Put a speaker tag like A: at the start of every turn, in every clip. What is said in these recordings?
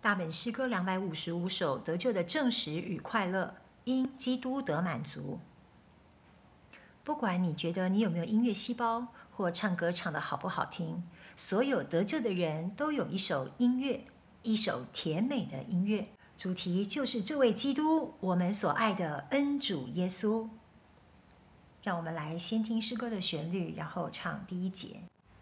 A: 大本诗歌255首得救的证实与快乐，因基督得满足。不管你觉得你有没有音乐细胞，或唱歌唱得好不好听，所有得救的人都有一首音乐，一首甜美的音乐，主题就是这位基督，我们所爱的恩主耶稣。让我们来先听诗歌的旋律，然后唱第一节。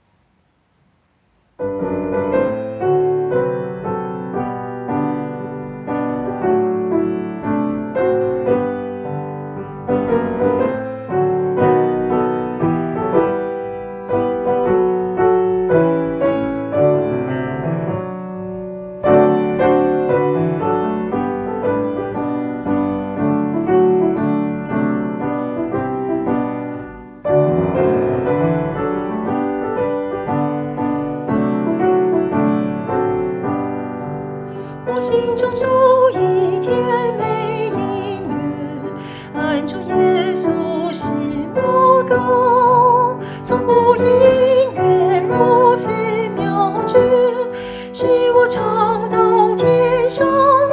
B: 我心中主一甜美音乐，恩主耶稣是我歌。从不音乐如此妙绝，使我唱到天上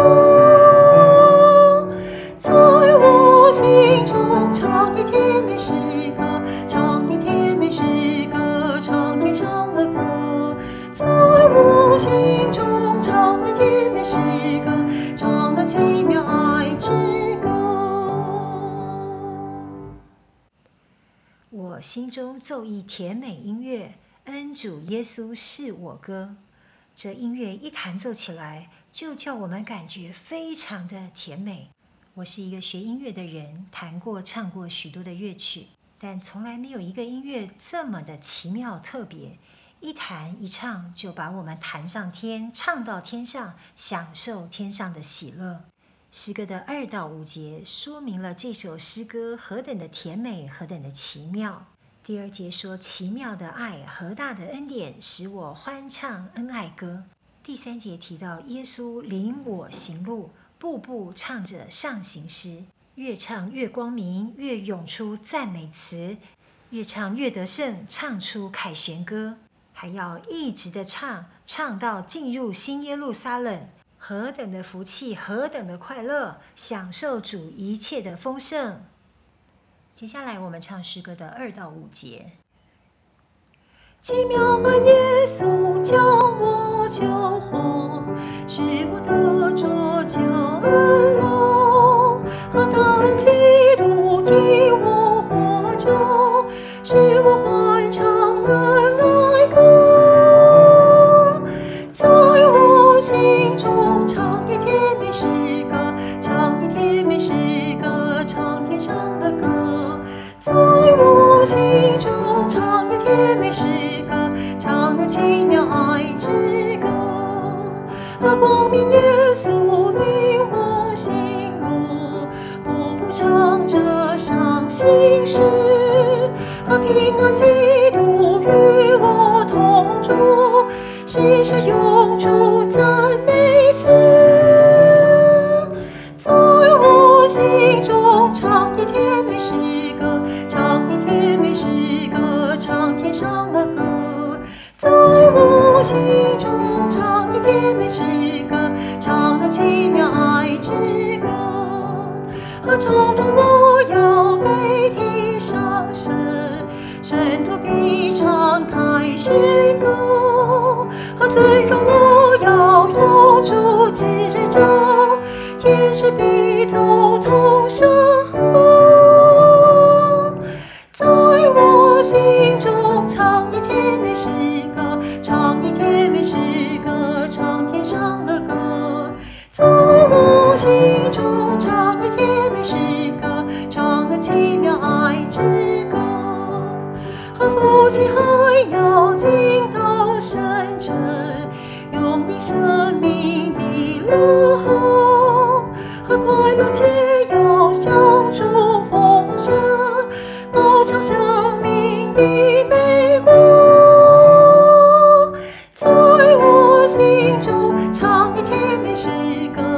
B: 了。在我心中唱一甜美诗歌，唱一甜美诗歌，唱天上的歌。在我心中唱一甜美诗歌，唱那奇妙爱之歌。
A: 我心中奏一甜美音乐，恩主耶稣是我歌。这音乐一弹奏起来，就叫我们感觉非常的甜美。我是一个学音乐的人，弹过唱过许多的乐曲，但从来没有一个音乐这么的奇妙特别，一弹一唱就把我们弹上天，唱到天上，享受天上的喜乐。诗歌的2到5节说明了这首诗歌何等的甜美，何等的奇妙。第2节说，奇妙的爱，何大的恩典，使我欢唱恩爱歌。第3节提到耶稣领我行路，步步唱着上行诗，越唱越光明，越涌出赞美词，越唱越得胜，唱出凯旋歌，还要一直的唱，唱到进入新耶路撒冷。何等的福气，何等的快乐，享受主一切的丰盛。接下来我们唱诗歌的2到5节。
B: 奇妙爱耶稣将我救活，使我得着救恩乐。何大恩基督替我活着，使我欢唱恩爱歌。在我心中唱一甜美诗歌，唱一甜美诗歌，唱天上的歌。在我心中唱一甜美诗歌，唱那奇妙爱之歌。光明耶稣领我行路，步步唱着上行诗。平安基督与我同住，时时涌出赞美词。在我心中唱一甜美诗歌，唱一甜美诗歌，唱天上的歌。在我心中唱一甜美诗歌，唱那奇妙爱之歌。超度我要被提上升，圣徒必唱凯旋歌。尊荣我要同住至日照，天使必走同声和。在我心中唱一甜美诗歌，唱一甜美诗歌，唱天上的歌。在我心中唱一甜美诗歌，唱那奇妙爱之歌。福气还要进到深沉，永隐生命的乐河。快乐且要享主丰盛，饱尝生命的美果。在我心中唱一甜美诗歌，